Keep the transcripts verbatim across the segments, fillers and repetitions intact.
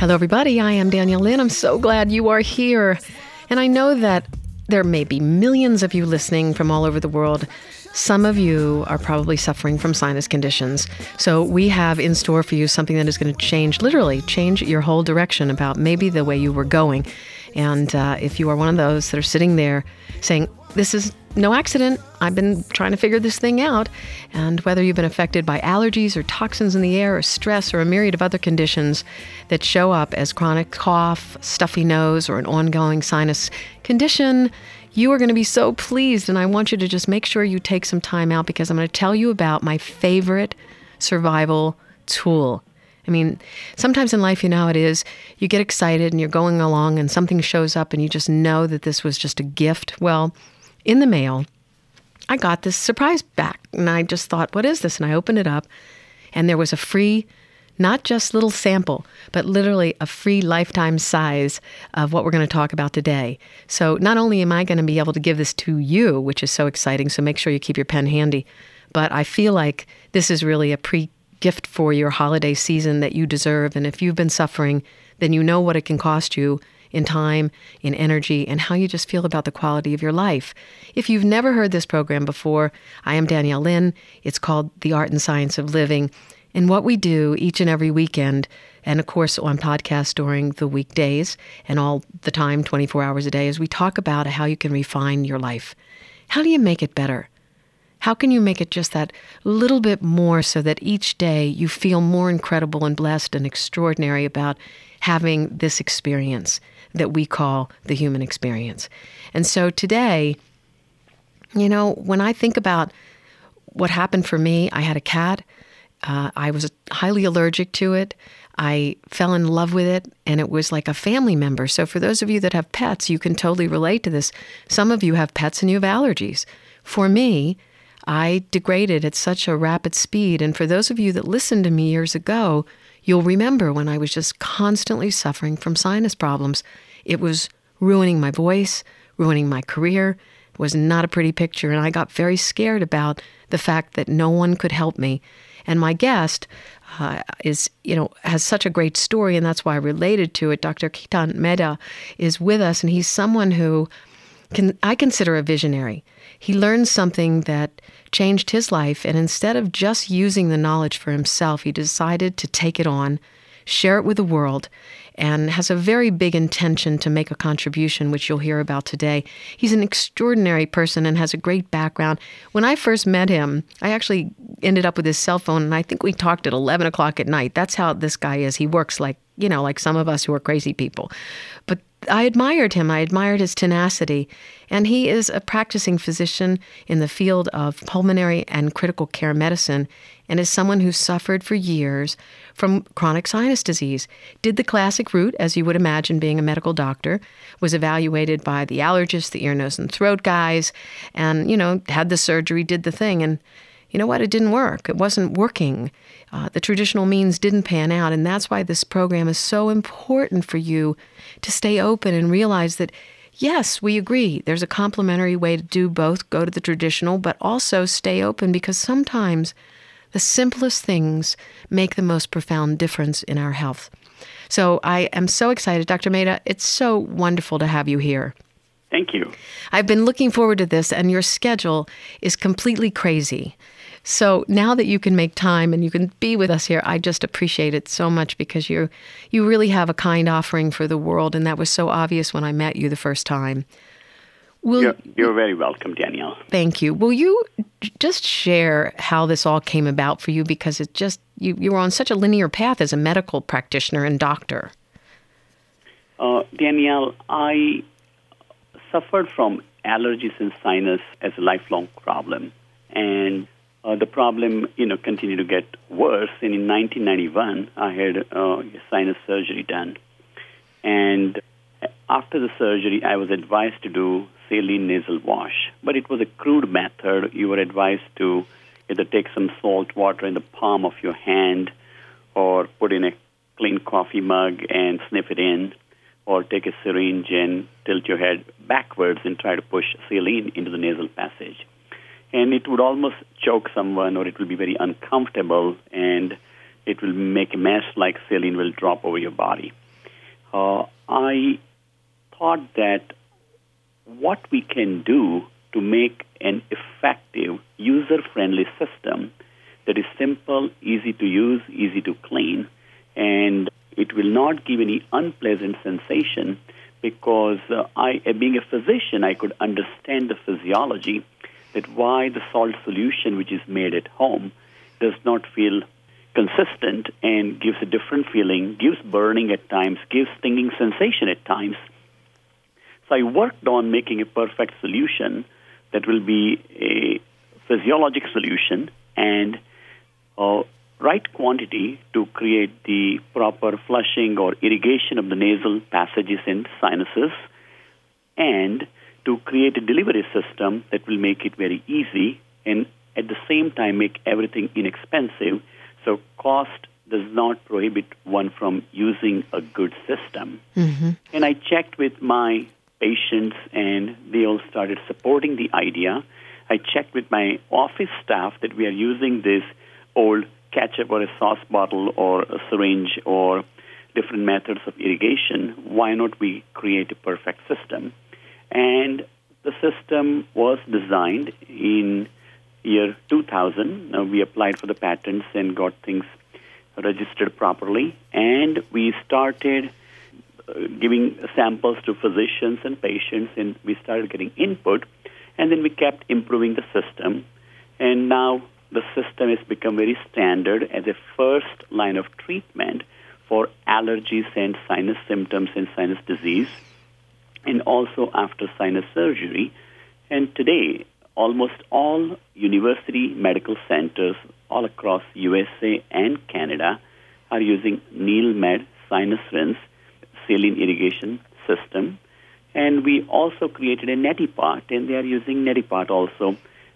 Hello, everybody. I am Danielle Lynn. I'm so glad you are here. And I know that there may be millions of you listening from all over the world. Some of you are probably suffering from sinus conditions. So we have in store for you something that is going to change, literally change your whole direction about maybe the way you were going. And uh, if you are one of those that are sitting there saying, this is no accident, I've been trying to figure this thing out, and whether you've been affected by allergies or toxins in the air or stress or a myriad of other conditions that show up as chronic cough, stuffy nose, or an ongoing sinus condition, you are going to be so pleased. And I want you to just make sure you take some time out, because I'm going to tell you about my favorite survival tool. I mean, sometimes in life, you know how it is. You get excited and you're going along and something shows up and you just know that this was just a gift. Well, in the mail, I got this surprise back, and I just thought, what is this? And I opened it up, and there was a free, not just little sample, but literally a free lifetime size of what we're going to talk about today. So not only am I going to be able to give this to you, which is so exciting, so make sure you keep your pen handy, but I feel like this is really a pre-gift for your holiday season that you deserve. And if you've been suffering, then you know what it can cost you in time, in energy, and how you just feel about the quality of your life. If you've never heard this program before, I am Danielle Lynn. It's called The Art and Science of Living. And what we do each and every weekend, and of course on podcasts during the weekdays and all the time, twenty-four hours a day, is we talk about how you can refine your life. How do you make it better? How can you make it just that little bit more so that each day you feel more incredible and blessed and extraordinary about having this experience that we call the human experience? And so today, you know, when I think about what happened for me, I had a cat. Uh, I was highly allergic to it. I fell in love with it, and it was like a family member. So for those of you that have pets, you can totally relate to this. Some of you have pets and you have allergies. For me, I degraded at such a rapid speed. And for those of you that listened to me years ago, you'll remember when I was just constantly suffering from sinus problems. It was ruining my voice, ruining my career. It was not a pretty picture. And I got very scared about the fact that no one could help me. And my guest uh, is, you know, has such a great story, and that's why I related to it. Doctor Ketan Mehta is with us, and he's someone who can I consider a visionary. He learned something that changed his life, and instead of just using the knowledge for himself, he decided to take it on, share it with the world, and has a very big intention to make a contribution, which you'll hear about today. He's an extraordinary person and has a great background. When I first met him, I actually ended up with his cell phone, and I think we talked at eleven o'clock at night. That's how this guy is. He works like, you know, like some of us who are crazy people. But I admired him. I admired his tenacity. And he is a practicing physician in the field of pulmonary and critical care medicine, and is someone who suffered for years from chronic sinus disease. Did the classic route, as you would imagine being a medical doctor, was evaluated by the allergist, the ear, nose, and throat guys, and, you know, had the surgery, did the thing. And you know what? It didn't work. It wasn't working. Uh, the traditional means didn't pan out. And that's why this program is so important for you to stay open and realize that, yes, we agree. There's a complementary way to do both. Go to the traditional, but also stay open, because sometimes the simplest things make the most profound difference in our health. So I am so excited. Doctor Mehta, it's so wonderful to have you here. Thank you. I've been looking forward to this, and your schedule is completely crazy. So now that you can make time and you can be with us here, I just appreciate it so much, because you you really have a kind offering for the world, and that was so obvious when I met you the first time. Will, you're, you're very welcome, Danielle. Thank you. Will you just share how this all came about for you? Because it just you, you were on such a linear path as a medical practitioner and doctor. Uh, Danielle, I suffered from allergies and sinus as a lifelong problem. And uh, the problem, you know, continued to get worse. And in nineteen ninety-one, I had uh, sinus surgery done. And after the surgery, I was advised to do saline nasal wash. But it was a crude method. You were advised to either take some salt water in the palm of your hand, or put in a clean coffee mug and sniff it in, or take a syringe and tilt your head backwards and try to push saline into the nasal passage. And it would almost choke someone, or it will be very uncomfortable, and it will make a mess like saline will drop over your body. uh, I thought that what we can do to make an effective, user-friendly system that is simple, easy to use, easy to clean, and it will not give any unpleasant sensation because uh, I, being a physician, I could understand the physiology that why the salt solution which is made at home does not feel consistent and gives a different feeling, gives burning at times, gives stinging sensation at times. So I worked on making a perfect solution that will be a physiologic solution and uh, right quantity to create the proper flushing or irrigation of the nasal passages and sinuses, and to create a delivery system that will make it very easy and at the same time make everything inexpensive. So cost does not prohibit one from using a good system. Mm-hmm. And I checked with my patients, and they all started supporting the idea. I checked with my office staff that we are using this old ketchup or a sauce bottle or a syringe or different methods of irrigation. Why not we create a perfect system? And the system was designed in year two thousand. Now we applied for the patents and got things registered properly, and we started uh, giving samples to physicians and patients, and we started getting input, and then we kept improving the system, and now the system has become very standard as a first line of treatment for allergies and sinus symptoms and sinus disease, and also after sinus surgery. And today, almost all university medical centers all across U S A and Canada are using NeilMed Sinus Rinse saline irrigation system. And we also created a Neti-Pot, and they are using Neti-Pot also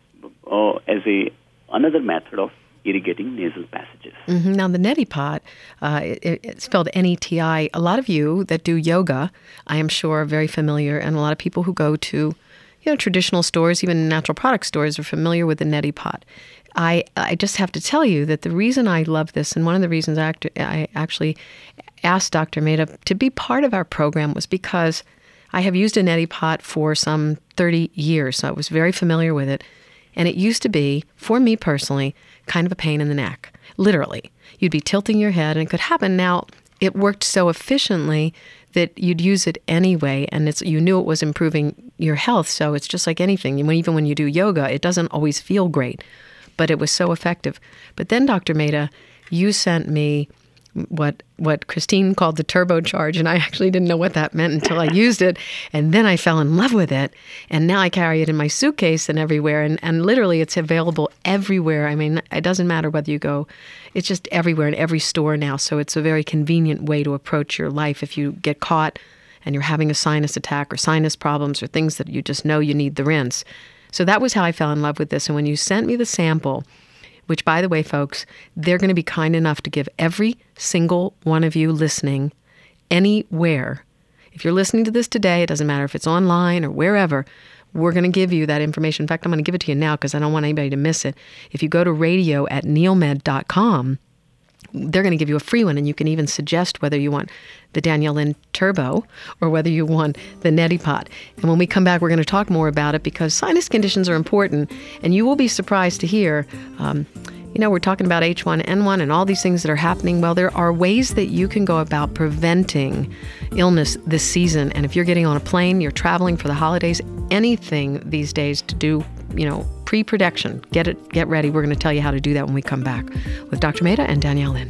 uh, as a another method of irrigating nasal passages. Mm-hmm. Now, the Neti-Pot, uh, it, it's spelled N E T I. A lot of you that do yoga, I am sure, are very familiar, and a lot of people who go to, you know, traditional stores, even natural product stores, are familiar with the Neti-Pot. I I just have to tell you that the reason I love this, and one of the reasons I, act, I actually asked Doctor Mehta to be part of our program, was because I have used a Neti-Pot for some thirty years, so I was very familiar with it. And it used to be, for me personally, kind of a pain in the neck. Literally. You'd be tilting your head, and it could happen. Now, it worked so efficiently that you'd use it anyway, and it's you knew it was improving your health, so it's just like anything. Even when you do yoga, it doesn't always feel great, but it was so effective. But then, Doctor Mehta, you sent me what what Christine called the turbocharge, and I actually didn't know what that meant until I used it, and then I fell in love with it, and now I carry it in my suitcase and everywhere, and, and literally it's available everywhere. I mean, it doesn't matter whether you go, it's just everywhere in every store now, so it's a very convenient way to approach your life if you get caught and you're having a sinus attack or sinus problems or things that you just know you need the rinse. So that was how I fell in love with this, and when you sent me the sample, which, by the way, folks, they're going to be kind enough to give every single one of you listening anywhere. If you're listening to this today, it doesn't matter if it's online or wherever, we're going to give you that information. In fact, I'm going to give it to you now because I don't want anybody to miss it. If you go to radio at neilmed dot com, they're going to give you a free one, and you can even suggest whether you want the Danielle Lynn Turbo or whether you want the Neti-Pot. And when we come back, we're going to talk more about it because sinus conditions are important, and you will be surprised to hear, um, you know, we're talking about H one N one and all these things that are happening. Well, there are ways that you can go about preventing illness this season. And if you're getting on a plane, you're traveling for the holidays, anything these days to do, you know, pre-production, get it, get ready. We're going to tell you how to do that when we come back with Doctor Mehta and Danielle Lynn.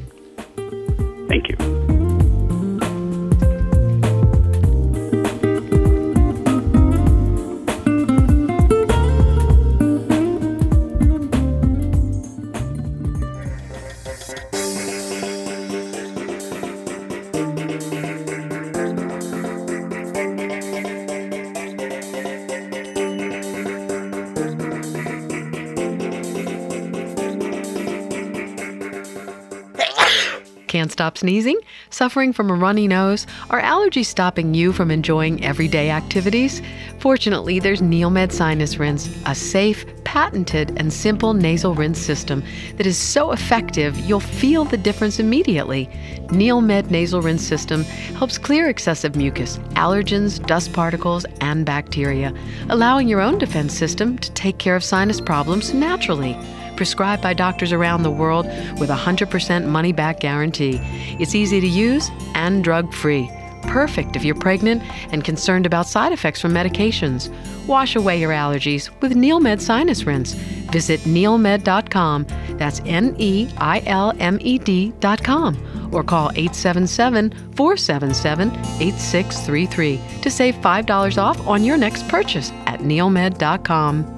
Thank you. Can't stop sneezing? Suffering from a runny nose? Are allergies stopping you from enjoying everyday activities? Fortunately, there's NeilMed Sinus Rinse, a safe, patented, and simple nasal rinse system that is so effective you'll feel the difference immediately. NeilMed Nasal Rinse System helps clear excessive mucus, allergens, dust particles, and bacteria, allowing your own defense system to take care of sinus problems naturally. Prescribed by doctors around the world with a one hundred percent money-back guarantee. It's easy to use and drug-free. Perfect if you're pregnant and concerned about side effects from medications. Wash away your allergies with NeilMed Sinus Rinse. Visit neilmed dot com. That's N E I L M E D dot com. Or call eight seven seven, four seven seven, eight six three three to save five dollars off on your next purchase at neilmed dot com.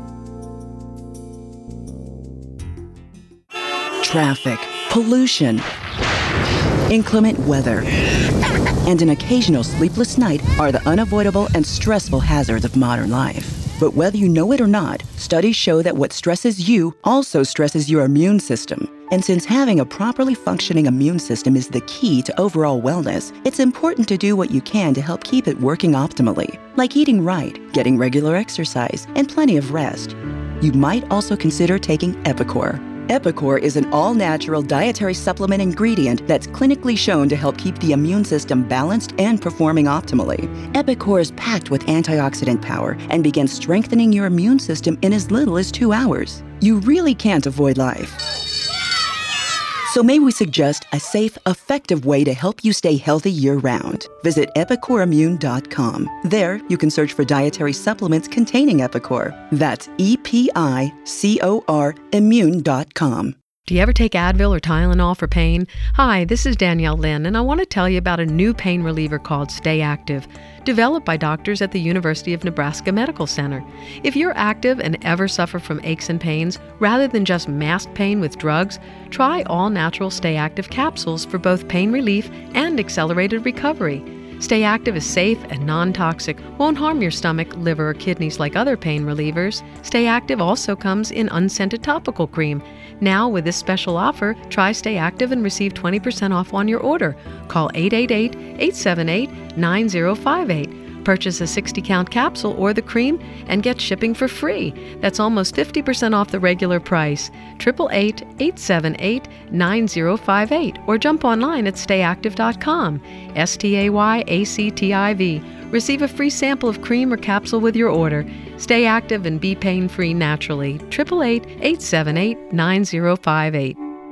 Traffic, pollution, inclement weather, and an occasional sleepless night are the unavoidable and stressful hazards of modern life. But whether you know it or not, studies show that what stresses you also stresses your immune system. And since having a properly functioning immune system is the key to overall wellness, it's important to do what you can to help keep it working optimally, like eating right, getting regular exercise, and plenty of rest. You might also consider taking Epicor. Epicor is an all-natural dietary supplement ingredient that's clinically shown to help keep the immune system balanced and performing optimally. Epicor is packed with antioxidant power and begins strengthening your immune system in as little as two hours. You really can't avoid life. So may we suggest a safe, effective way to help you stay healthy year-round. Visit epicor immune dot com. There, you can search for dietary supplements containing Epicor. That's E P I C O R immune dot com. Do you ever take Advil or Tylenol for pain? Hi, this is Danielle Lynn, and I want to tell you about a new pain reliever called Stay Active, developed by doctors at the University of Nebraska Medical Center. If you're active and ever suffer from aches and pains, rather than just masked pain with drugs, try all-natural Stay Active capsules for both pain relief and accelerated recovery. Stay Active is safe and non-toxic, won't harm your stomach, liver, or kidneys like other pain relievers. Stay Active also comes in unscented topical cream. Now, with this special offer, try Stay Active and receive twenty percent off on your order. Call eight eight eight, eight seven eight, nine zero five eight. Purchase a sixty count capsule or the cream and get shipping for free. That's almost fifty percent off the regular price. eight eight eight, eight seven eight, nine zero five eight or jump online at stay active dot com. S T A Y A C T I V. Receive a free sample of cream or capsule with your order. Stay active and be pain-free naturally. eight eight eight, eight seven eight, nine zero five eight.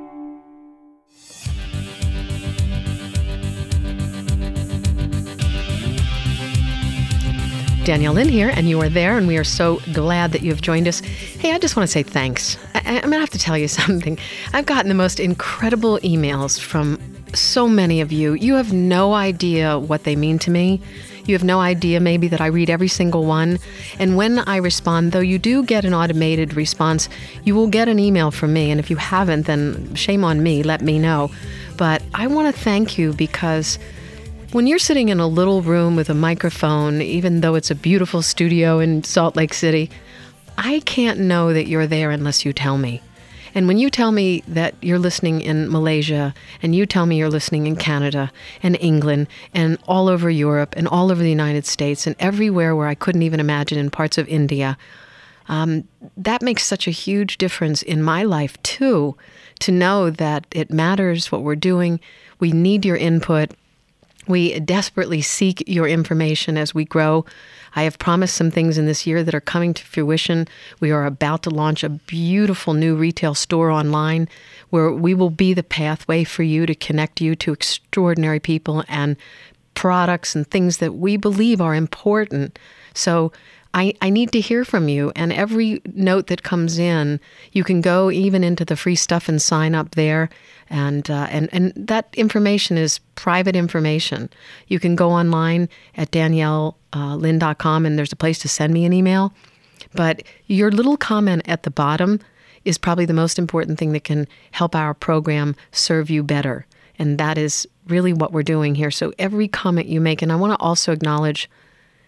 Danielle Lynn here, and you are there, and we are so glad that you have joined us. Hey, I just want to say thanks. I, I'm going to have to tell you something. I've gotten the most incredible emails from so many of you. You have no idea what they mean to me. You have no idea maybe that I read every single one. And when I respond, though you do get an automated response, you will get an email from me. And if you haven't, then shame on me, let me know. But I want to thank you because when you're sitting in a little room with a microphone, even though it's a beautiful studio in Salt Lake City, I can't know that you're there unless you tell me. And when you tell me that you're listening in Malaysia, and you tell me you're listening in Canada and England and all over Europe and all over the United States and everywhere where I couldn't even imagine in parts of India, um, that makes such a huge difference in my life too, to know that it matters what we're doing. We need your input. We desperately seek your information as we grow. I have promised some things in this year that are coming to fruition. We are about to launch a beautiful new retail store online where we will be the pathway for you to connect you to extraordinary people and products and things that we believe are important. So I, I need to hear from you, and every note that comes in, you can go even into the free stuff and sign up there, and uh, and and that information is private information. You can go online at danielle lynn dot com, and there's a place to send me an email. But your little comment at the bottom is probably the most important thing that can help our program serve you better, and that is really what we're doing here. So every comment you make, and I want to also acknowledge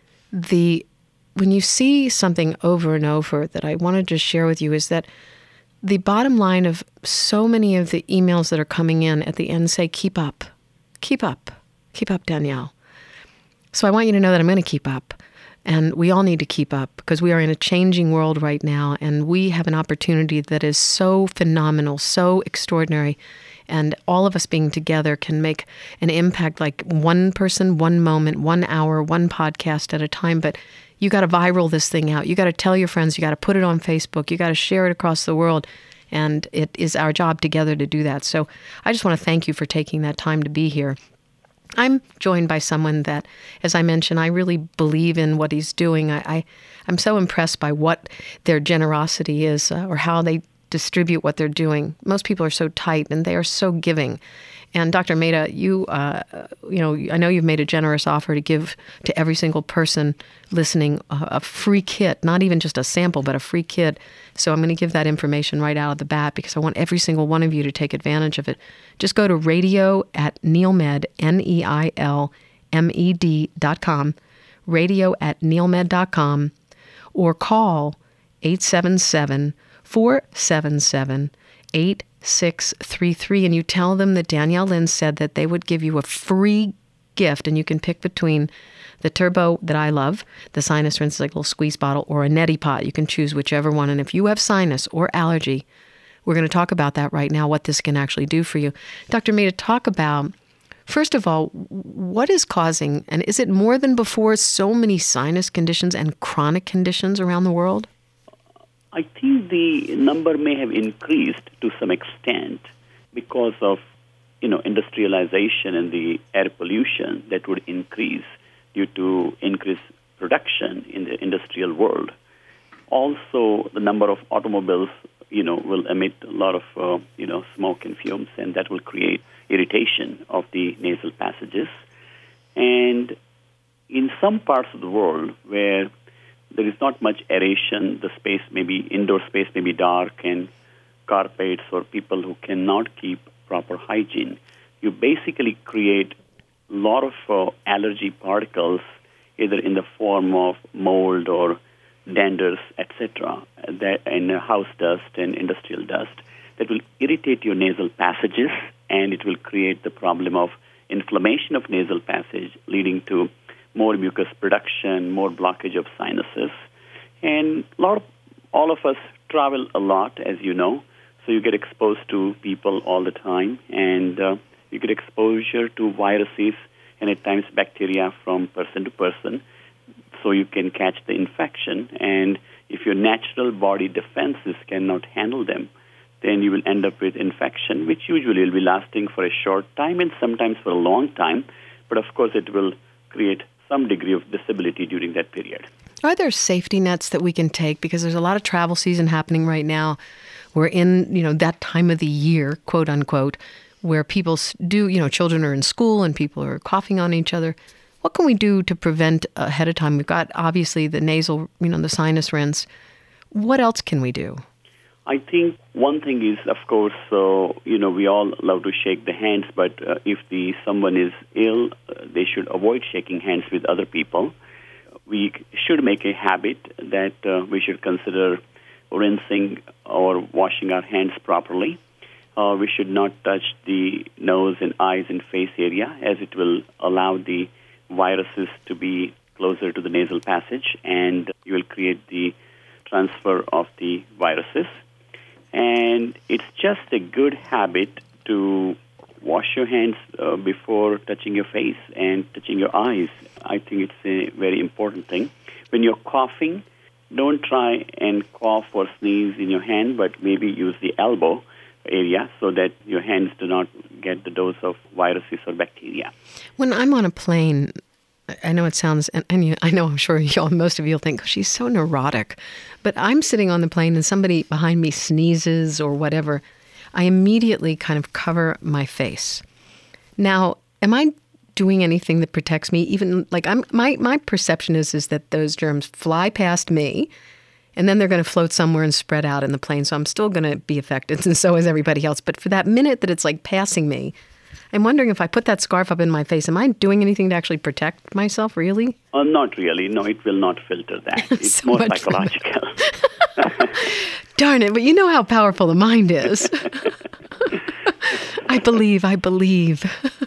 the when you see something over and over that I want to just share with you is that the bottom line of so many of the emails that are coming in at the end say, keep up, keep up, keep up, Danielle. So I want you to know that I'm going to keep up. And we all need to keep up because we are in a changing world right now. And we have an opportunity that is so phenomenal, so extraordinary. And all of us being together can make an impact, like one person, one moment, one hour, one podcast at a time. But you got to viral this thing out. You got to tell your friends. You got to put it on Facebook. You got to share it across the world. And it is our job together to do that. So I just want to thank you for taking that time to be here. I'm joined by someone that, as I mentioned, I really believe in what he's doing. I, I, I'm so impressed by what their generosity is uh, or how they distribute what they're doing. Most people are so tight and they are so giving. And Doctor Mehta, you, uh, you know, I know you've made a generous offer to give to every single person listening a, a free kit, not even just a sample, but a free kit. So I'm going to give that information right out of the bat because I want every single one of you to take advantage of it. Just go to radio at neilmed, N E I L M E D dot com, radio at neilmed dot com, or call eight seven seven, four seven seven, eight six three three, and you tell them that Danielle Lynn said that they would give you a free gift, and you can pick between the Turbo that I love, the sinus rinse, like a little squeeze bottle, or a neti pot. You can choose whichever one. And if you have sinus or allergy, we're going to talk about that right now, what this can actually do for you. Doctor Mehta, talk about, first of all, what is causing, and is it more than before, so many sinus conditions and chronic conditions around the world? I think the number may have increased to some extent because of, you know, industrialization and the air pollution that would increase due to increased production in the industrial world. Also, the number of automobiles, you know, will emit a lot of, uh, you know, smoke and fumes, and that will create irritation of the nasal passages. And in some parts of the world where there is not much aeration, the space may be, indoor space may be dark and carpets, or people who cannot keep proper hygiene, you basically create a lot of uh, allergy particles, either in the form of mold or danders, et cetera, that, and uh, house dust and industrial dust, that will irritate your nasal passages, and it will create the problem of inflammation of nasal passage, leading to more mucus production, more blockage of sinuses. And a lot of, all of us travel a lot, as you know, so you get exposed to people all the time, and uh, you get exposure to viruses and at times bacteria from person to person, so you can catch the infection. And if your natural body defenses cannot handle them, then you will end up with infection, which usually will be lasting for a short time and sometimes for a long time. But of course, it will create some degree of disability during that period. Are there safety nets that we can take? Because there's a lot of travel season happening right now. We're in, you know, that time of the year, quote unquote, where people do, you know, children are in school and people are coughing on each other. What can we do to prevent ahead of time? We've got obviously the nasal, you know, the sinus rinse. What else can we do? I think one thing is, of course, uh, you know, we all love to shake the hands, but uh, if the someone is ill, uh, they should avoid shaking hands with other people. We should make a habit that uh, we should consider rinsing or washing our hands properly. Uh, we should not touch the nose and eyes and face area, as it will allow the viruses to be closer to the nasal passage, and you will create the transfer of the viruses. And it's just a good habit to wash your hands uh, before touching your face and touching your eyes. I think it's a very important thing. When you're coughing, don't try and cough or sneeze in your hand, but maybe use the elbow area so that your hands do not get the dose of viruses or bacteria. When I'm on a plane, I know it sounds, and, and you, I know I'm sure y'all, most of you will think, she's so neurotic. But I'm sitting on the plane and somebody behind me sneezes or whatever. I immediately kind of cover my face. Now, am I doing anything that protects me? Even like I'm, my, my perception is, is that those germs fly past me and then they're going to float somewhere and spread out in the plane. So I'm still going to be affected, and so is everybody else. But for that minute that it's like passing me, I'm wondering if I put that scarf up in my face, am I doing anything to actually protect myself, really? Uh, not really. No, it will not filter that. It's So more much psychological. Darn it, but you know how powerful the mind is. I believe, I believe.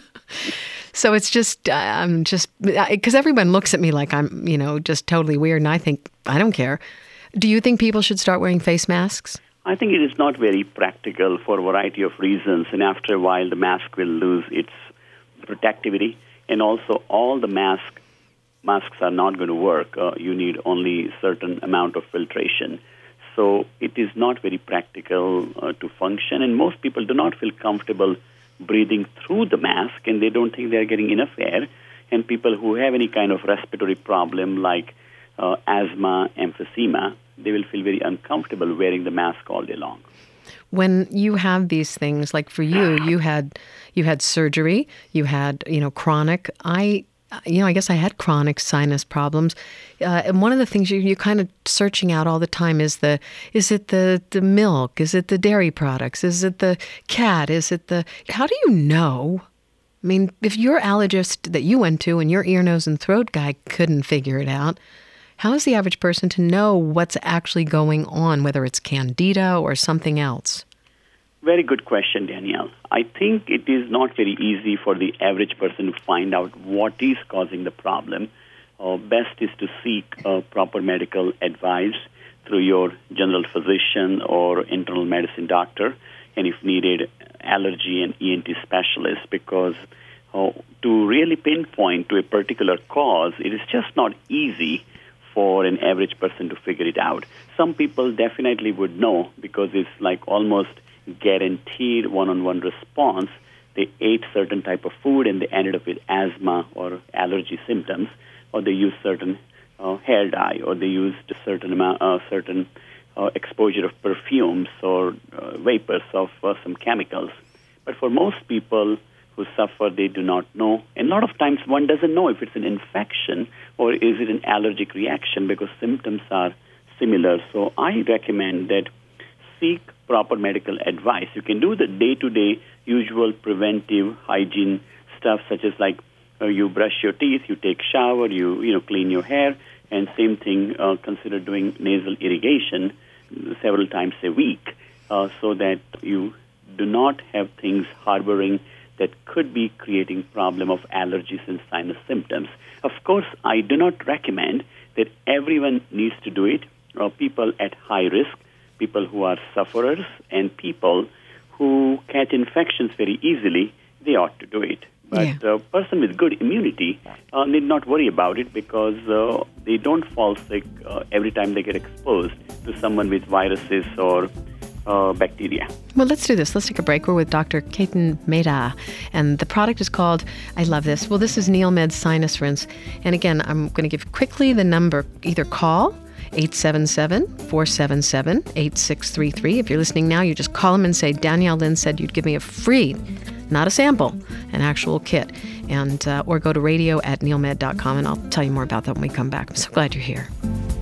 So it's just, uh, I'm just, because everyone looks at me like I'm, you know, just totally weird, and I think, I don't care. Do you think people should start wearing face masks? I think it is not very practical for a variety of reasons, and after a while the mask will lose its protectivity, and also all the mask masks are not going to work. Uh, you need only a certain amount of filtration. So it is not very practical uh, to function, and most people do not feel comfortable breathing through the mask, and they don't think they're getting enough air. And people who have any kind of respiratory problem like uh, asthma, emphysema, they will feel very uncomfortable wearing the mask all day long. When you have these things, like for you, you had you had surgery, you had, you know, chronic. I, you know, I guess I had chronic sinus problems. Uh, and one of the things you, you're kind of searching out all the time is the, is it the, the milk? Is it the dairy products? Is it the cat? Is it the, how do you know? I mean, if your allergist that you went to and your ear, nose, and throat guy couldn't figure it out, how is the average person to know what's actually going on, whether it's candida or something else? Very good question, Danielle. I think it is not very easy for the average person to find out what is causing the problem. Uh, best is to seek uh, proper medical advice through your general physician or internal medicine doctor, and if needed, allergy and E N T specialist, because uh, to really pinpoint to a particular cause, it is just not easy for an average person to figure it out. Some people definitely would know because it's like almost guaranteed one-on-one response. They ate certain type of food and they ended up with asthma or allergy symptoms, or they used certain uh, hair dye, or they used a certain amount, uh, certain uh, exposure of perfumes or uh, vapors of uh, some chemicals. But for most people who suffer, they do not know. And a lot of times one doesn't know if it's an infection or is it an allergic reaction because symptoms are similar. So I recommend that seek proper medical advice. You can do the day-to-day usual preventive hygiene stuff, such as like uh, you brush your teeth, you take shower, you you know clean your hair, and same thing, uh, consider doing nasal irrigation several times a week uh, so that you do not have things harboring that could be creating problem of allergies and sinus symptoms. Of course, I do not recommend that everyone needs to do it. Uh, people at high risk, people who are sufferers, and people who catch infections very easily, they ought to do it. But a yeah. uh, person with good immunity uh, need not worry about it because uh, they don't fall sick uh, every time they get exposed to someone with viruses or uh, bacteria. Well, let's do this. Let's take a break. We're with Doctor Ketan Mehta, and the product is called, I love this, well, this is NeilMed Sinus Rinse. And again, I'm going to give quickly the number. Either call eight seven seven, four seven seven, eight six three three. If you're listening now, you just call them and say, Danielle Lynn said you'd give me a free, not a sample, an actual kit. And uh, or go to radio at neilmed dot com, and I'll tell you more about that when we come back. I'm so glad you're here.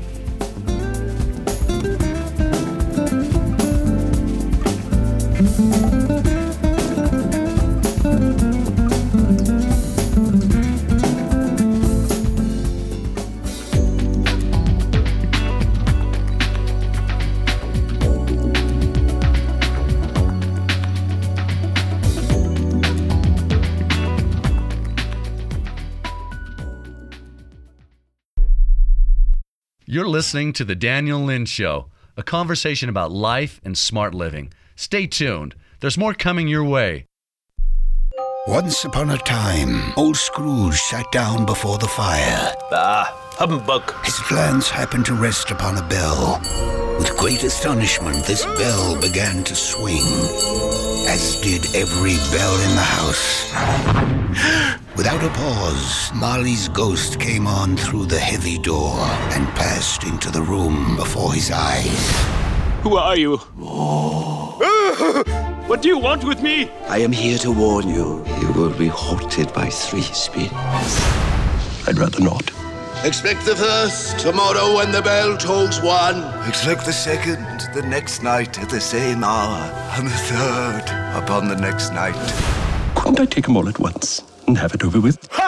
You're listening to The Daniel Lynn Show, a conversation about life and smart living. Stay tuned. There's more coming your way. Once upon a time, old Scrooge sat down before the fire. Ah, humbug. His glance happened to rest upon a bell. With great astonishment, this bell began to swing, as did every bell in the house. Without a pause, Marley's ghost came on through the heavy door and passed into the room before his eyes. Who are you? What do you want with me? I am here to warn you. You will be haunted by three spirits. I'd rather not. Expect the first tomorrow when the bell tolls one. Expect the second the next night at the same hour, and the third upon the next night. Couldn't I take them all at once and have it over with?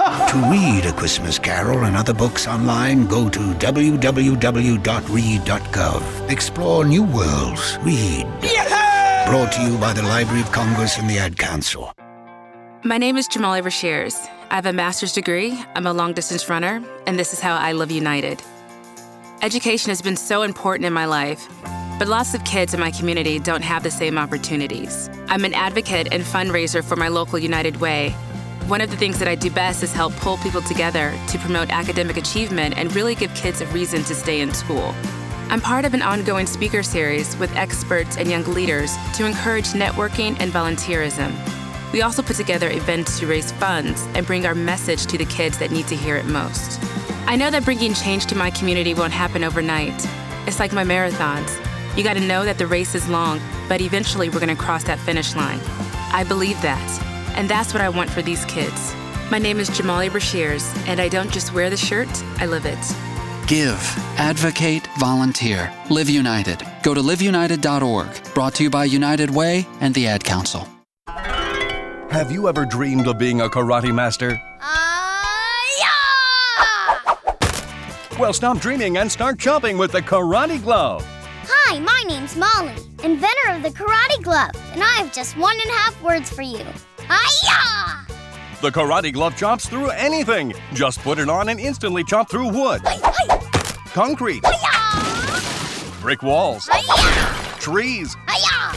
To read A Christmas Carol and other books online, go to w w w dot read dot gov. Explore new worlds. Read. Yeah! Brought to you by the Library of Congress and the Ad Council. My name is Jamali Rashears. I have a master's degree, I'm a long-distance runner, and this is how I live united. Education has been so important in my life, but lots of kids in my community don't have the same opportunities. I'm an advocate and fundraiser for my local United Way. One of the things that I do best is help pull people together to promote academic achievement and really give kids a reason to stay in school. I'm part of an ongoing speaker series with experts and young leaders to encourage networking and volunteerism. We also put together events to raise funds and bring our message to the kids that need to hear it most. I know that bringing change to my community won't happen overnight. It's like my marathons. You gotta know that the race is long, but eventually we're gonna cross that finish line. I believe that, and that's what I want for these kids. My name is Jamali Rashears, and I don't just wear the shirt, I live it. Give, advocate, volunteer. Live United. Go to live united dot org. Brought to you by United Way and the Ad Council. Have you ever dreamed of being a karate master? Uh, yeah! Well, stop dreaming and start chomping with the Karate Glove. Hi, my name's Molly, inventor of the Karate Glove, and I have just one and a half words for you. Hi-ya! The Karate Glove chomps through anything. Just put it on and instantly chomp through wood, Hi-hi! concrete, Hi-ya! brick walls, Hi-ya! trees, Hi-ya!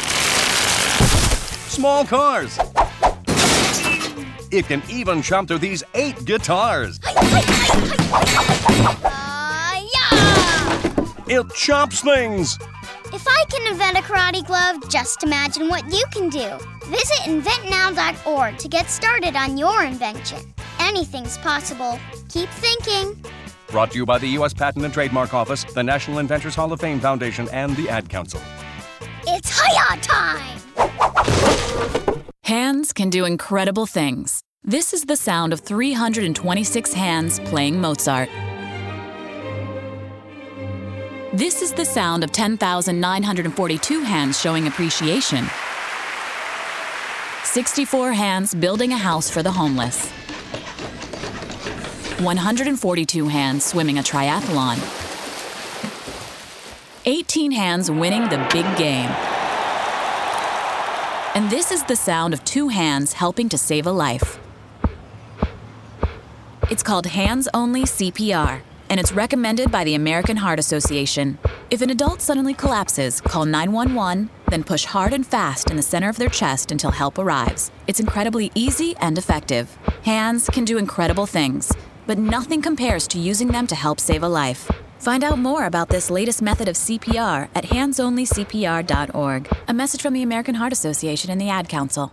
small cars. It can even chomp through these eight guitars. It chomps things. If I can invent a karate glove, just imagine what you can do. Visit invent now dot org to get started on your invention. Anything's possible. Keep thinking. Brought to you by the U S Patent and Trademark Office, the National Inventors Hall of Fame Foundation, and the Ad Council. It's Hi-Ya time! Hands can do incredible things. This is the sound of three hundred twenty-six hands playing Mozart. This is the sound of ten thousand nine hundred forty-two hands showing appreciation. sixty-four hands building a house for the homeless. one hundred forty-two hands swimming a triathlon. eighteen hands winning the big game. And this is the sound of two hands helping to save a life. It's called Hands Only C P R, and it's recommended by the American Heart Association. If an adult suddenly collapses, call nine one one, then push hard and fast in the center of their chest until help arrives. It's incredibly easy and effective. Hands can do incredible things, but nothing compares to using them to help save a life. Find out more about this latest method of C P R at hands only c p r dot org. A message from the American Heart Association and the Ad Council.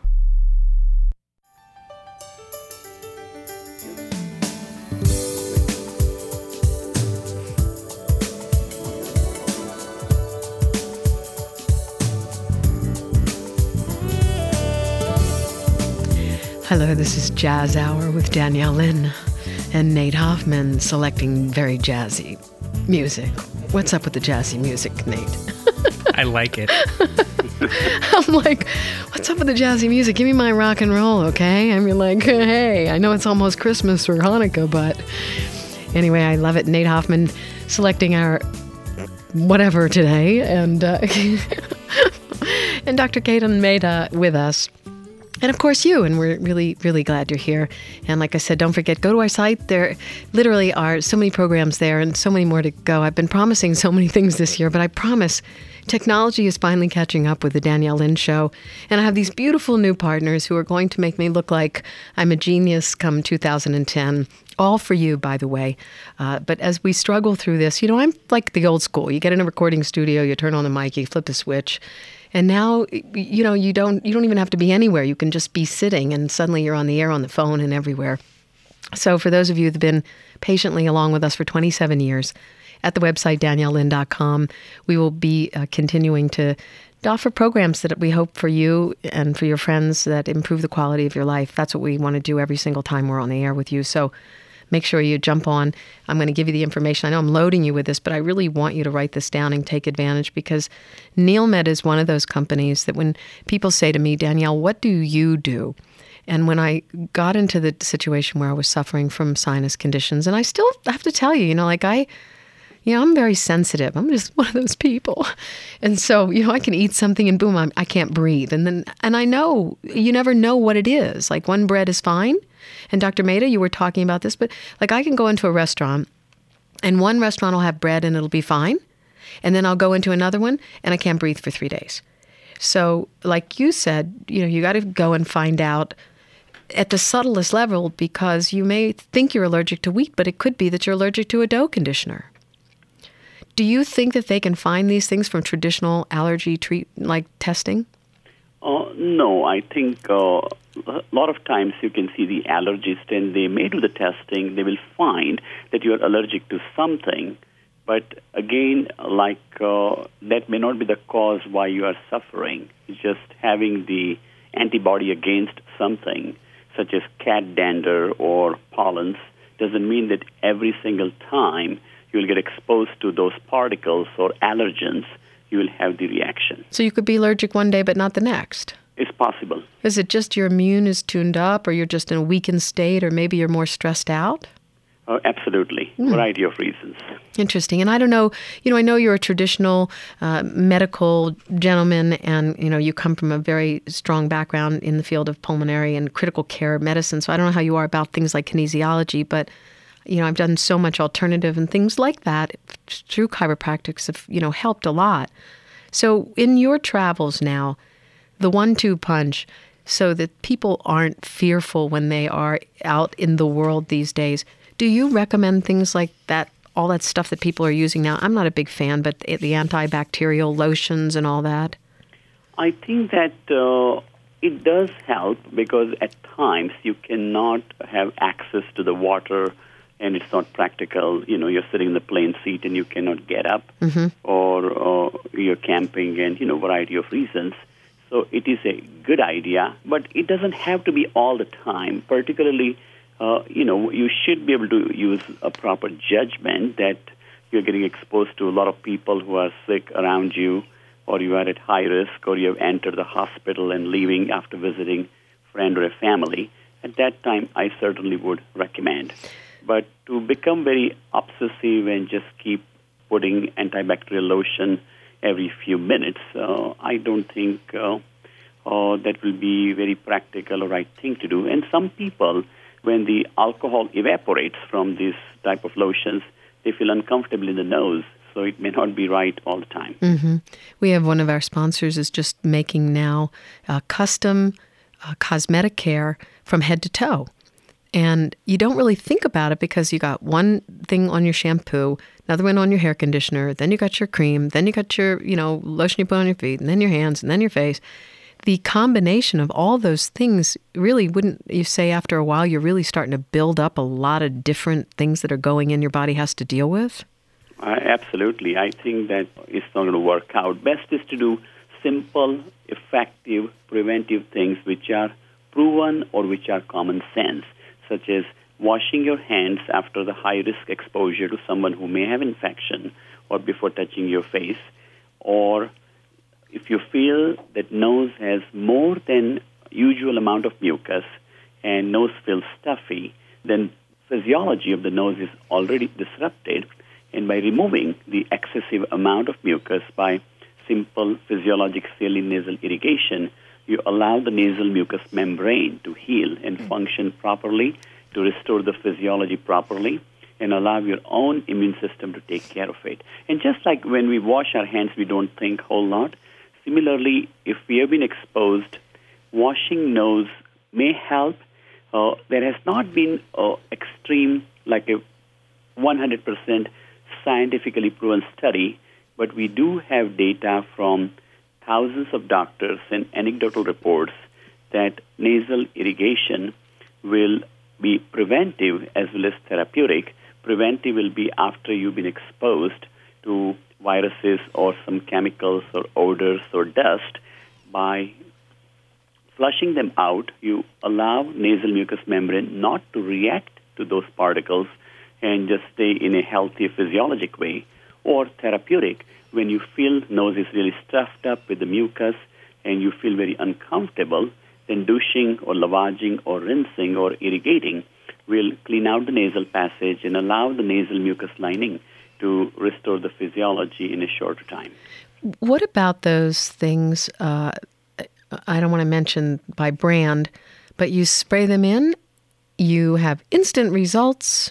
Hello, this is Jazz Hour with Danielle Lynn and Nate Hoffman selecting very jazzy music. What's up with the jazzy music, Nate? I like it. I'm like, what's up with the jazzy music? Give me my rock and roll, okay? I mean, like, hey, I know it's almost Christmas or Hanukkah, but anyway, I love it. Nate Hoffman selecting our whatever today, and uh, and Doctor Caden Mehta with us. And of course you, and we're really, really glad you're here. And like I said, don't forget, go to our site. There literally are so many programs there and so many more to go. I've been promising so many things this year, but I promise technology is finally catching up with the Danielle Lynn Show. And I have these beautiful new partners who are going to make me look like I'm a genius come two thousand ten. All for you, by the way. Uh, but as we struggle through this, you know, I'm like the old school. You get in a recording studio, you turn on the mic, you flip the switch. And now, you know, you don't you don't even have to be anywhere. You can just be sitting, and suddenly you're on the air, on the phone, and everywhere. So for those of you that have been patiently along with us for twenty-seven years, at the website danielle lynn dot com, we will be uh, continuing to offer programs that we hope for you and for your friends that improve the quality of your life. That's what we want to do every single time we're on the air with you. So make sure you jump on. I'm going to give you the information. I know I'm loading you with this, but I really want you to write this down and take advantage, because NeilMed is one of those companies that when people say to me, Danielle, what do you do? And when I got into the situation where I was suffering from sinus conditions, and I still have to tell you, you know, like I, you know, I'm very sensitive. I'm just one of those people. And so, you know, I can eat something and boom, I'm, I can't breathe. And then, and I know, you never know what it is. Like one bread is fine. And Doctor Mehta, you were talking about this, but like I can go into a restaurant and one restaurant will have bread and it'll be fine. And then I'll go into another one and I can't breathe for three days. So like you said, you know, you got to go and find out at the subtlest level, because you may think you're allergic to wheat, but it could be that you're allergic to a dough conditioner. Do you think that they can find these things from traditional allergy treat like testing? Uh, no, I think uh, a lot of times you can see the allergist and they may do the testing. They will find that you are allergic to something. But again, like uh, that may not be the cause why you are suffering. It's just having the antibody against something, such as cat dander or pollens, doesn't mean that every single time you will get exposed to those particles or allergens, you will have the reaction. So you could be allergic one day but not the next? It's possible. Is it just your immune is tuned up, or you're just in a weakened state, or maybe you're more stressed out? Uh, absolutely. Mm. Variety of reasons. Interesting. And I don't know, you know, I know you're a traditional uh, medical gentleman, and, you know, you come from a very strong background in the field of pulmonary and critical care medicine. So I don't know how you are about things like kinesiology, but, you know, I've done so much alternative and things like that through chiropractics have, you know, helped a lot. So in your travels now, the one two punch, so that people aren't fearful when they are out in the world these days, do you recommend things like that, all that stuff that people are using now? I'm not a big fan, but the antibacterial lotions and all that? I think that uh, it does help, because at times you cannot have access to the water and it's not practical. You know, you're sitting in the plane seat and you cannot get up, mm-hmm. or uh, you're camping and, you know, variety of reasons. So it is a good idea, but it doesn't have to be all the time, particularly Uh, you know, you should be able to use a proper judgment that you're getting exposed to a lot of people who are sick around you, or you are at high risk, or you have entered the hospital and leaving after visiting a friend or a family. At that time, I certainly would recommend. But to become very obsessive and just keep putting antibacterial lotion every few minutes, uh, I don't think uh, uh, that will be very practical or right thing to do. And some people, when the alcohol evaporates from these type of lotions, they feel uncomfortable in the nose, so it may not be right all the time. Mm-hmm. We have one of our sponsors is just making now uh, custom uh, cosmetic care from head to toe. And you don't really think about it, because you got one thing on your shampoo, another one on your hair conditioner, then you got your cream, then you got your, you know, lotion you put on your feet, and then your hands, and then your face. The combination of all those things really, wouldn't you say after a while you're really starting to build up a lot of different things that are going in your body has to deal with? Uh, absolutely. I think that it's not going to work out. Best is to do simple, effective, preventive things which are proven or which are common sense, such as washing your hands after the high-risk exposure to someone who may have infection, or before touching your face, or if you feel that nose has more than usual amount of mucus and nose feels stuffy, then physiology of the nose is already disrupted. And by removing the excessive amount of mucus by simple physiologic saline nasal irrigation, you allow the nasal mucous membrane to heal and function properly, to restore the physiology properly, and allow your own immune system to take care of it. And just like when we wash our hands, we don't think a whole lot. Similarly, if we have been exposed, washing nose may help. Uh, there has not been uh, extreme, like a one hundred percent scientifically proven study, but we do have data from thousands of doctors and anecdotal reports that nasal irrigation will be preventive as well as therapeutic. Preventive will be after you've been exposed to viruses or some chemicals or odors or dust. By flushing them out, you allow nasal mucous membrane not to react to those particles and just stay in a healthy physiologic way. Or therapeutic, when you feel nose is really stuffed up with the mucus and you feel very uncomfortable, then douching or lavaging or rinsing or irrigating will clean out the nasal passage and allow the nasal mucus lining to restore the physiology in a shorter time. What about those things, uh, I don't want to mention by brand, but you spray them in, you have instant results,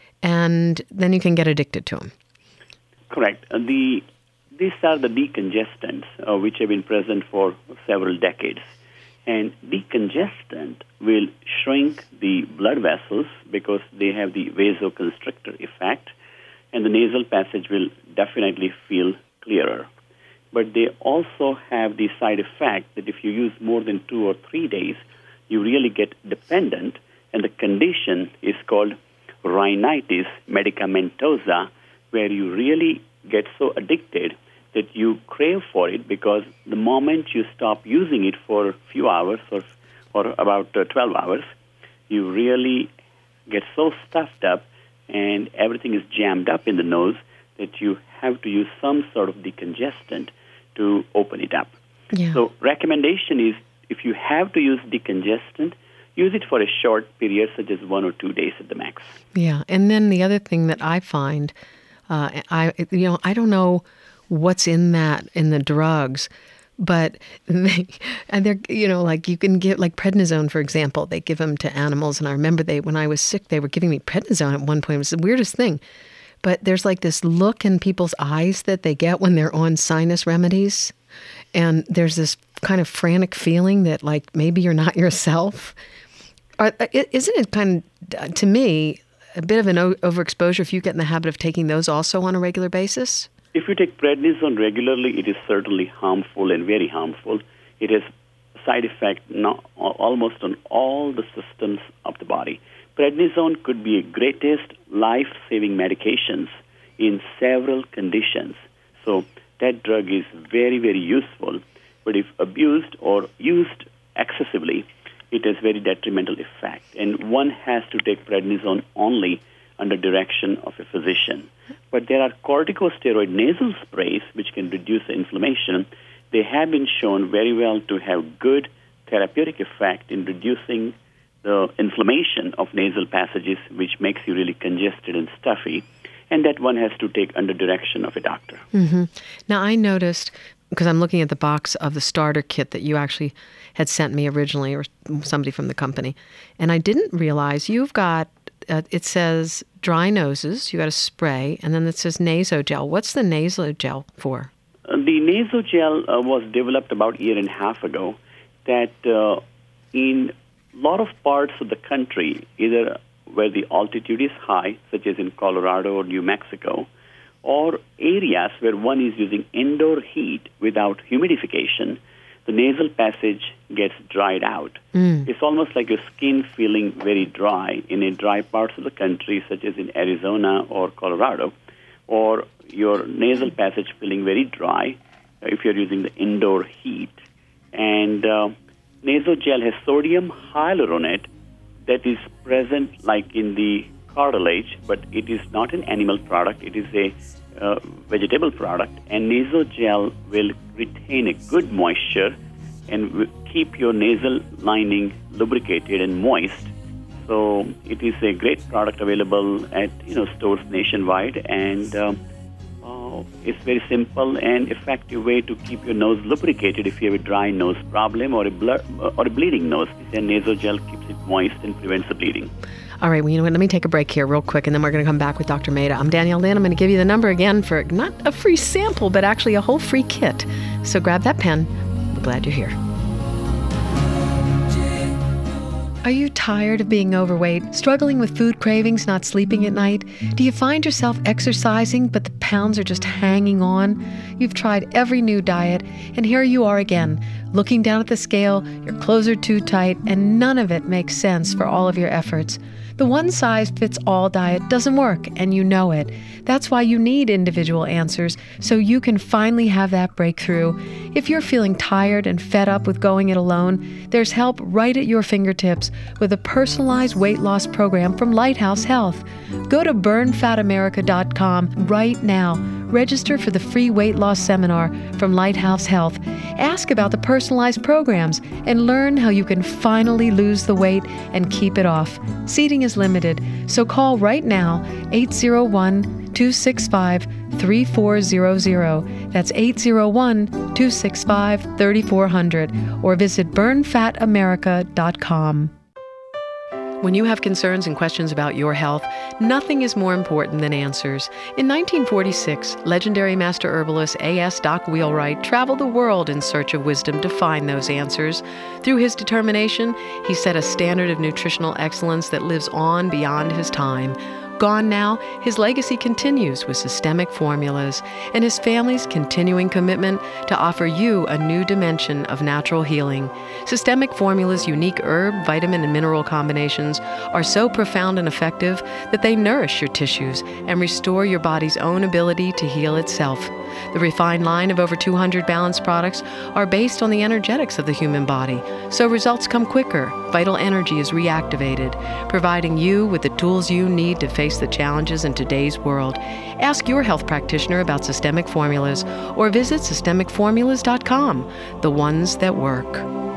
and then you can get addicted to them? Correct. Uh, the These are the decongestants, uh, which have been present for several decades. And decongestant will shrink the blood vessels because they have the vasoconstrictor effect, and the nasal passage will definitely feel clearer. But they also have the side effect that if you use more than two or three days, you really get dependent, and the condition is called rhinitis medicamentosa, where you really get so addicted that you crave for it, because the moment you stop using it for a few hours or, or about uh, twelve hours, you really get so stuffed up and everything is jammed up in the nose that you have to use some sort of decongestant to open it up. Yeah. So recommendation is, if you have to use decongestant, use it for a short period, such as one or two days at the max. Yeah, and then the other thing that I find, uh, I you know, I don't know what's in that, in the drugs, but they, and they're, you know, like you can get, like prednisone, for example, they give them to animals. And I remember they, when I was sick, they were giving me prednisone at one point. It was the weirdest thing. But there's like this look in people's eyes that they get when they're on sinus remedies. And there's this kind of frantic feeling that like maybe you're not yourself. Are, isn't it kind of, to me, a bit of an overexposure if you get in the habit of taking those also on a regular basis? If you take prednisone regularly, it is certainly harmful and very harmful. It has side effect not, almost on all the systems of the body. Prednisone could be a greatest life-saving medications in several conditions. So that drug is very, very useful. But if abused or used excessively, it has very detrimental effect. And one has to take prednisone only under direction of a physician. But there are corticosteroid nasal sprays which can reduce the inflammation. They have been shown very well to have good therapeutic effect in reducing the inflammation of nasal passages, which makes you really congested and stuffy, and that one has to take under direction of a doctor. Mm-hmm. Now, I noticed, because I'm looking at the box of the starter kit that you actually had sent me originally, or somebody from the company, and I didn't realize you've got, uh, it says dry noses, you got a spray, and then it says nasogel. What's the nasogel for? Uh, the nasogel uh, was developed about a year and a half ago, that uh, in a lot of parts of the country, either where the altitude is high, such as in Colorado or New Mexico, or areas where one is using indoor heat without humidification, the nasal passage gets dried out. Mm. It's almost like your skin feeling very dry in a dry parts of the country, such as in Arizona or Colorado, or your nasal passage feeling very dry if you're using the indoor heat. And uh, nasogel has sodium hyaluronate that is present like in the cartilage, but it is not an animal product. It is a uh, vegetable product, and nasogel will retain a good moisture and will keep your nasal lining lubricated and moist. So it is a great product available at you know stores nationwide, and uh, uh, it's very simple and effective way to keep your nose lubricated if you have a dry nose problem or a blood or a bleeding nose. Then nasogel keeps it moist and prevents the bleeding. All right, well, you know what? Let me take a break here real quick, and then we're going to come back with Doctor Mehta. I'm Danielle Lynn. I'm going to give you the number again for not a free sample, but actually a whole free kit. So grab that pen. We're glad you're here. Are you tired of being overweight, struggling with food cravings, not sleeping at night? Do you find yourself exercising, but the pounds are just hanging on? You've tried every new diet, and here you are again, looking down at the scale, your clothes are too tight, and none of it makes sense for all of your efforts. The one-size-fits-all diet doesn't work, and you know it. That's why you need individual answers, so you can finally have that breakthrough. If you're feeling tired and fed up with going it alone, there's help right at your fingertips with a personalized weight loss program from Lighthouse Health. Go to burn fat america dot com right now. Register for the free weight loss seminar from Lighthouse Health. Ask about the personalized programs and learn how you can finally lose the weight and keep it off. Seating is limited, so call right now, eight zero one, two six five, three four zero zero. That's eight zero one, two six five, three four zero zero, or visit burn fat america dot com. When you have concerns and questions about your health, nothing is more important than answers. In nineteen forty-six, legendary master herbalist A S Doc Wheelwright traveled the world in search of wisdom to find those answers. Through his determination, he set a standard of nutritional excellence that lives on beyond his time. Gone now, his legacy continues with Systemic Formulas and his family's continuing commitment to offer you a new dimension of natural healing. Systemic Formula's unique herb, vitamin, and mineral combinations are so profound and effective that they nourish your tissues and restore your body's own ability to heal itself. The refined line of over two hundred balanced products are based on the energetics of the human body, so results come quicker, vital energy is reactivated, providing you with the tools you need to face the challenges in today's world. Ask your health practitioner about Systemic Formulas or visit systemic formulas dot com, the ones that work.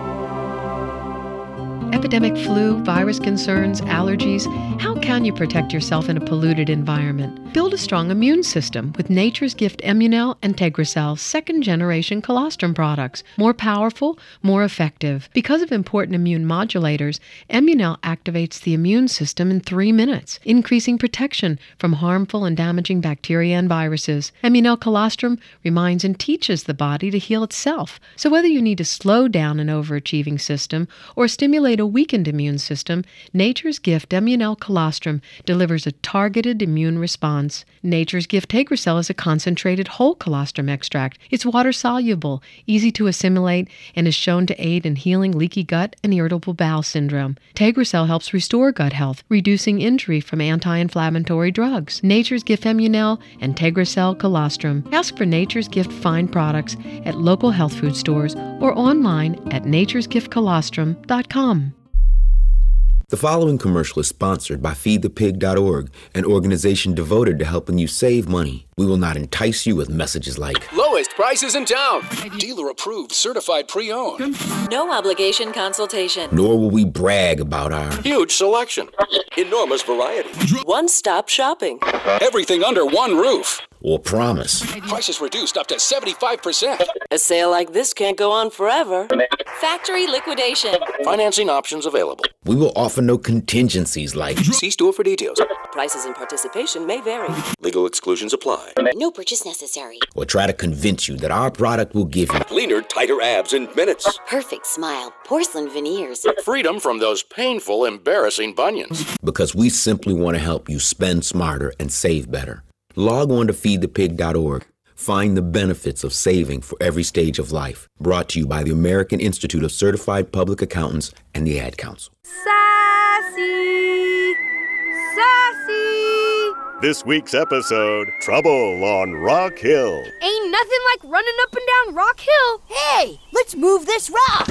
Epidemic flu, virus concerns, allergies. How can you protect yourself in a polluted environment? Build a strong immune system with Nature's Gift Immunel and Tegracell second-generation colostrum products. More powerful, more effective. Because of important immune modulators, Immunel activates the immune system in three minutes, increasing protection from harmful and damaging bacteria and viruses. Immunel colostrum reminds and teaches the body to heal itself. So whether you need to slow down an overachieving system or stimulate a weakened immune system, Nature's Gift Immunel colostrum delivers a targeted immune response. Nature's Gift Tegracell is a concentrated whole colostrum extract. It's water-soluble, easy to assimilate, and is shown to aid in healing leaky gut and irritable bowel syndrome. Tegracell helps restore gut health, reducing injury from anti-inflammatory drugs. Nature's Gift Immunel and Tegracell colostrum. Ask for Nature's Gift fine products at local health food stores or online at natures gift colostrum dot com. The following commercial is sponsored by feed the pig dot org, an organization devoted to helping you save money. We will not entice you with messages like lowest prices in town, dealer approved, certified pre-owned, no obligation consultation, nor will we brag about our huge selection, enormous variety, one-stop shopping, everything under one roof, or promise prices reduced up to seventy-five percent. A sale like this can't go on forever. Factory liquidation. Financing options available. We will offer no contingencies like see store for details. Prices and participation may vary. Legal exclusions apply. No purchase necessary. Or try to convince you that our product will give you leaner, tighter abs in minutes. Perfect smile. Porcelain veneers. Freedom from those painful, embarrassing bunions. Because we simply want to help you spend smarter and save better. Log on to feed the pig dot org. Find the benefits of saving for every stage of life. Brought to you by the American Institute of Certified Public Accountants and the Ad Council. Sassy! Sassy! This week's episode, Trouble on Rock Hill. Ain't nothing like running up and down Rock Hill. Hey, let's move this rock.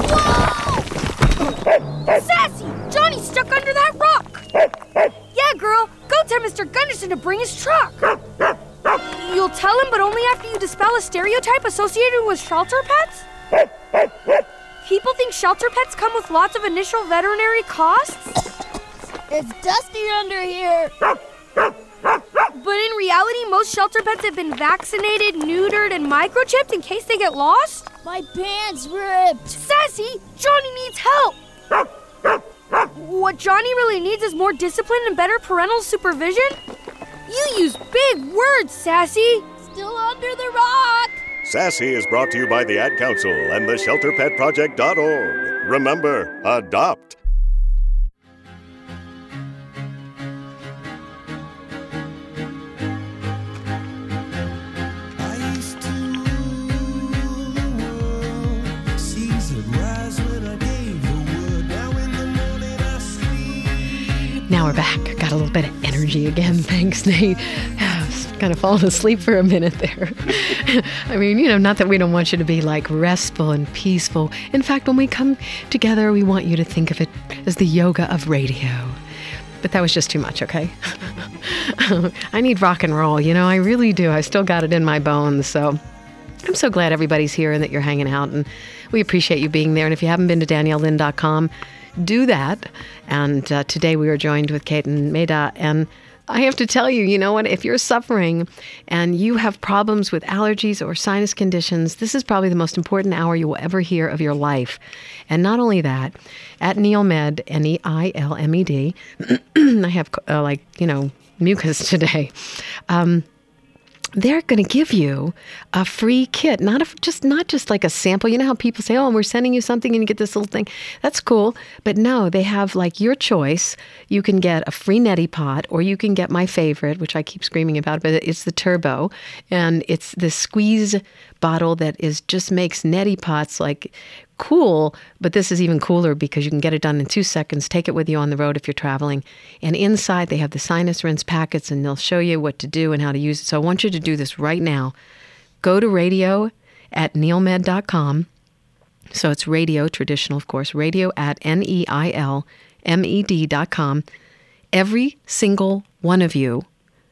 Whoa! Sassy! Johnny's stuck under that rock. Yeah, girl, go tell Mister Gunderson to bring his truck. You'll tell him, but only after you dispel a stereotype associated with shelter pets? People think shelter pets come with lots of initial veterinary costs? It's dusty under here. But in reality, most shelter pets have been vaccinated, neutered, and microchipped in case they get lost? My pants ripped. Sassy, Johnny needs help. What Johnny really needs is more discipline and better parental supervision? You use big words, Sassy. Still under the rock. Sassy is brought to you by the Ad Council and the shelter pet project dot org. Remember, adopt. Now we're back. Got a little bit of energy again. Thanks, Nate. Kind of fallen asleep for a minute there. I mean, you know, not that we don't want you to be like restful and peaceful. In fact, when we come together, we want you to think of it as the yoga of radio. But that was just too much, okay? I need rock and roll, you know, I really do. I still got it in my bones. So I'm so glad everybody's here and that you're hanging out, and we appreciate you being there. And if you haven't been to Danielle Lynn dot com, do that. And uh, today we are joined with Ketan Mehta, and I have to tell you, you know what, if you're suffering and you have problems with allergies or sinus conditions, this is probably the most important hour you will ever hear of your life. And not only that, at NeilMed, N E I L M E D, I have uh, like, you know, mucus today. Um, they're going to give you a free kit, not a, just not just like a sample. You know how people say, oh, we're sending you something and you get this little thing. That's cool. But no, they have like your choice. You can get a free neti pot, or you can get my favorite, which I keep screaming about, but it's the Turbo. And it's the squeeze bottle that is just makes neti pots like cool, but this is even cooler because you can get it done in two seconds. Take it with you on the road if you're traveling. And inside they have the sinus rinse packets, and they'll show you what to do and how to use it. So I want you to do this right now. Go to radio at neil med dot com. So it's radio, traditional, of course, radio at N E I L M E D dot com. Every single one of you,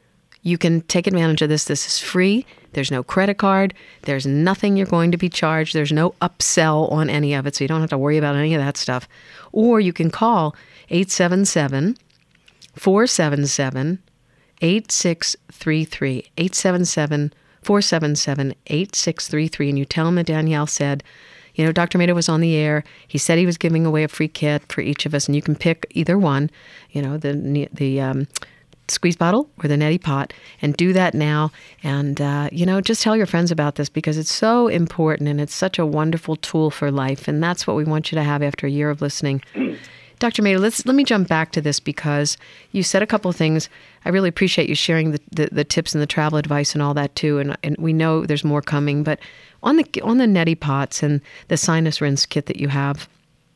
you can take advantage of this. This is free. There's no credit card. There's nothing you're going to be charged. There's no upsell on any of it, so you don't have to worry about any of that stuff. Or you can call eight seven seven, four seven seven, eight six three three, eight seven seven, four seven seven, eight six three three, and you tell them that Danielle said, you know, Doctor Mehta was on the air. He said he was giving away a free kit for each of us, and you can pick either one, you know, the the um, squeeze bottle or the neti pot, and do that now. And, uh, you know, just tell your friends about this because it's so important and it's such a wonderful tool for life. And that's what we want you to have after a year of listening. Doctor Mehta, let's, let me jump back to this because you said a couple of things. I really appreciate you sharing the, the, the tips and the travel advice and all that too. And, and we know there's more coming, but on the, on the neti pots and the sinus rinse kit that you have,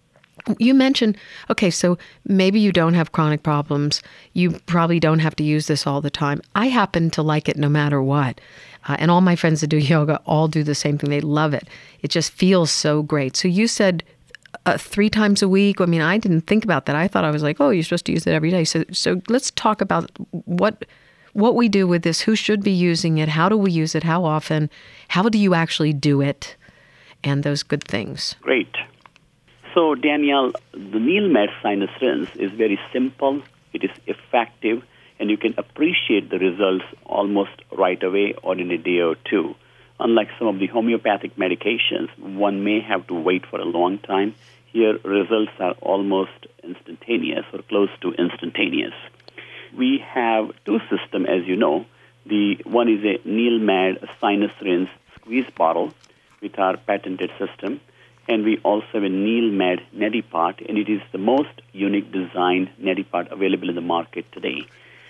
you mentioned, okay, so maybe you don't have chronic problems. You probably don't have to use this all the time. I happen to like it no matter what. Uh, and all my friends that do yoga all do the same thing. They love it. It just feels so great. So you said uh, three times a week. I mean, I didn't think about that. I thought I was like, oh, you're supposed to use it every day. So so let's talk about what what we do with this, who should be using it, how do we use it, how often, how do you actually do it, and those good things. Great. So, Danielle, the NeilMed Sinus Rinse is very simple, it is effective, and you can appreciate the results almost right away or in a day or two. Unlike some of the homeopathic medications, one may have to wait for a long time. Here, results are almost instantaneous or close to instantaneous. We have two systems, as you know. The one is a NeilMed Sinus Rinse squeeze bottle with our patented system. And we also have a NeilMed neti pot, and it is the most unique designed neti pot available in the market today.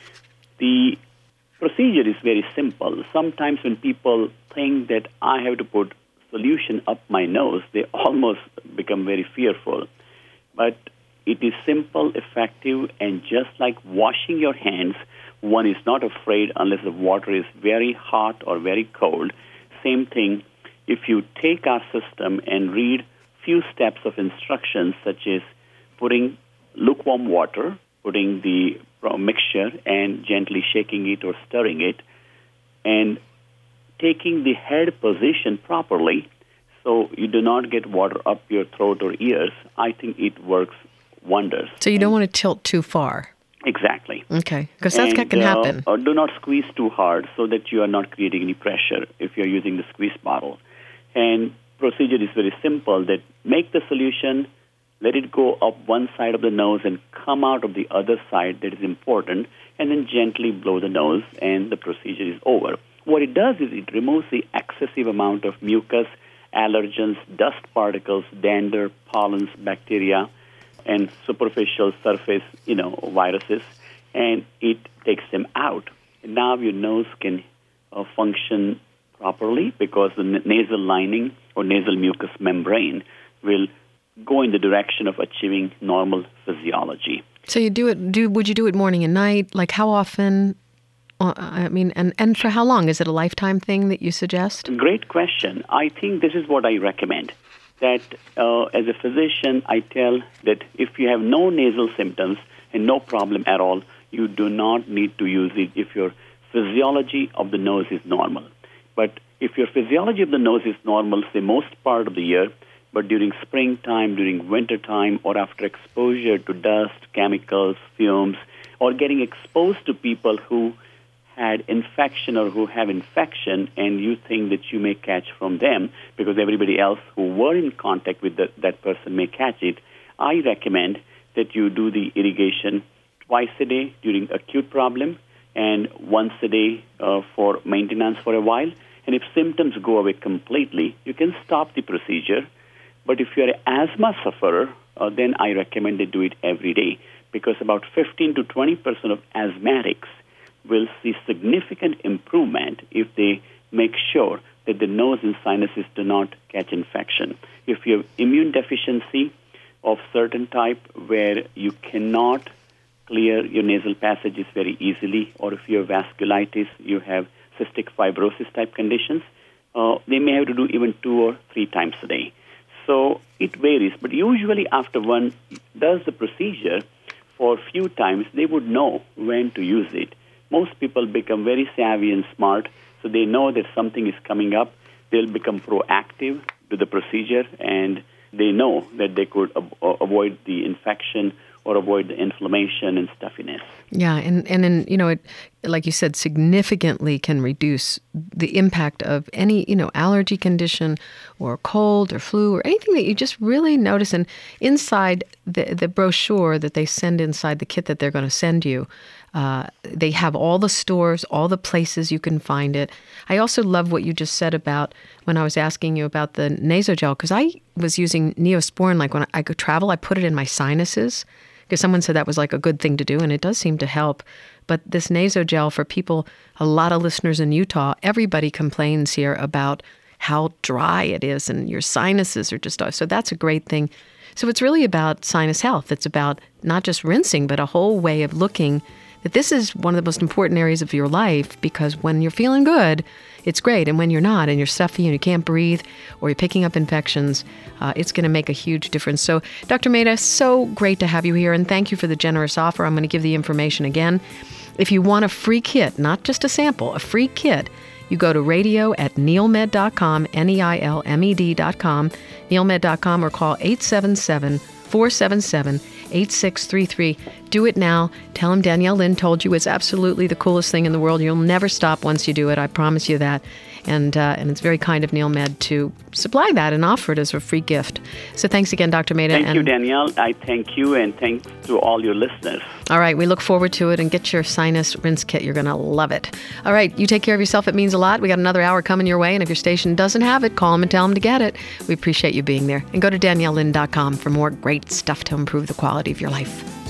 The procedure is very simple. Sometimes when people think that I have to put solution up my nose, they almost become very fearful. But it is simple, effective, and just like washing your hands, one is not afraid unless the water is very hot or very cold. Same thing. If you take our system and read few steps of instructions, such as putting lukewarm water, putting the mixture and gently shaking it or stirring it, and taking the head position properly so you do not get water up your throat or ears, I think it works wonders. So you don't want to tilt too far. Exactly. Okay, because that and, can happen. Uh, or do not squeeze too hard so that you are not creating any pressure if you're using the squeeze bottle. And procedure is very simple, that make the solution, let it go up one side of the nose and come out of the other side, that is important, and then gently blow the nose, and the procedure is over. What it does is it removes the excessive amount of mucus, allergens, dust particles, dander, pollens, bacteria, and superficial surface, you know, viruses, and it takes them out. And now your nose can uh, function properly because the n- nasal lining or nasal mucus membrane will go in the direction of achieving normal physiology. So you do it, do would you do it morning and night? Like how often? Uh, I mean, and, and for how long? Is it a lifetime thing that you suggest? Great question. I think this is what I recommend. That uh, as a physician, I tell that if you have no nasal symptoms and no problem at all, you do not need to use it if your physiology of the nose is normal. But if your physiology of the nose is normal, say most part of the year, but during springtime, during wintertime, or after exposure to dust, chemicals, fumes, or getting exposed to people who had infection or who have infection, and you think that you may catch from them because everybody else who were in contact with the, that person may catch it, I recommend that you do the irrigation twice a day during acute problem and once a day uh, for maintenance for a while. And if symptoms go away completely, you can stop the procedure. But if you're an asthma sufferer, uh, then I recommend they do it every day because about fifteen to twenty percent of asthmatics will see significant improvement if they make sure that the nose and sinuses do not catch infection. If you have immune deficiency of certain type where you cannot clear your nasal passages very easily, or if you have vasculitis, you have cystic fibrosis type conditions, uh, they may have to do even two or three times a day. So it varies, but usually after one does the procedure for a few times, they would know when to use it. Most people become very savvy and smart, so they know that something is coming up. They'll become proactive to the procedure, and they know that they could ab- avoid the infection or avoid the inflammation and stuffiness. Yeah, and, and then, you know, it, like you said, significantly can reduce the impact of any, you know, allergy condition or cold or flu or anything that you just really notice. And inside the, the brochure that they send inside the kit that they're going to send you, uh, they have all the stores, all the places you can find it. I also love what you just said about when I was asking you about the nasogel, because I was using Neosporin, like when I could travel, I put it in my sinuses, because someone said that was like a good thing to do, and it does seem to help. But this nasogel for people, a lot of listeners in Utah, everybody complains here about how dry it is and your sinuses are just, so that's a great thing. So it's really about sinus health. It's about not just rinsing, but a whole way of looking that this is one of the most important areas of your life, because when you're feeling good, it's great. And when you're not and you're stuffy and you can't breathe or you're picking up infections, uh, it's going to make a huge difference. So Doctor Mehta, so great to have you here, and thank you for the generous offer. I'm going to give the information again. If you want a free kit, not just a sample, a free kit, you go to radio at neilmed dot com, N E I L M E D dot com, neilmed dot com, or call eight seven seven, four seven seven, eight six three three. Do it now. Tell them Danielle Lynn told you. It's absolutely the coolest thing in the world. You'll never stop once you do it. I promise you that. And uh, and it's very kind of NeilMed to supply that and offer it as a free gift. So thanks again, Doctor Mehta. Thank and you, Danielle. I thank you, and thanks to all your listeners. All right, we look forward to it, and get your sinus rinse kit. You're going to love it. All right, you take care of yourself. It means a lot. We got another hour coming your way, and if your station doesn't have it, call them and tell them to get it. We appreciate you being there. And go to danielle lynn dot com for more great stuff to improve the quality of your life.